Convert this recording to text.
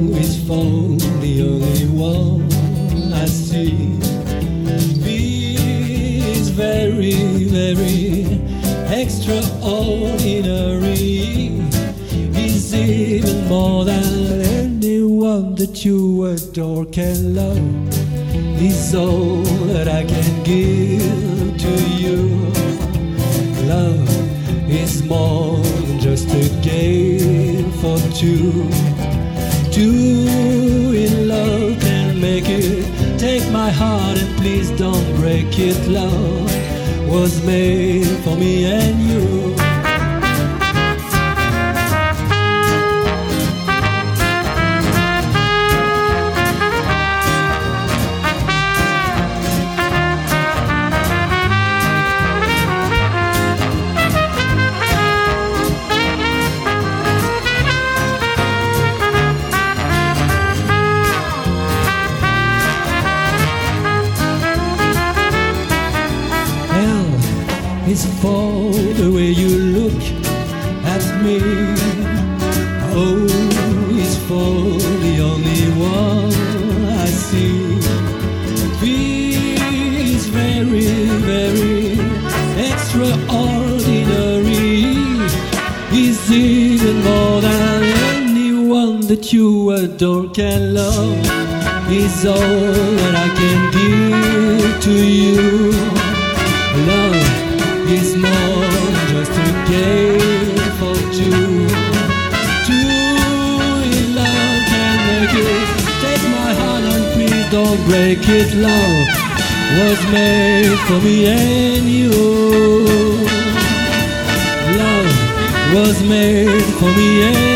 is for the only one I see. Is very, very extraordinary. Is even more than anyone that you adore can love. Is all that I can give to you. Love is more than just a game for two. Two in love can make it. Take my heart and please don't break it. Love was made for me and you. It's for the way you look at me. Oh, it's for the only one I see. It's very, very extraordinary. It's even more than anyone that you adore can love. It's all that I can give to you. Love is more than just a game for two. Two in love can make it. Take my heart and please don't break it. Love was made for me and you. Love was made for me and you.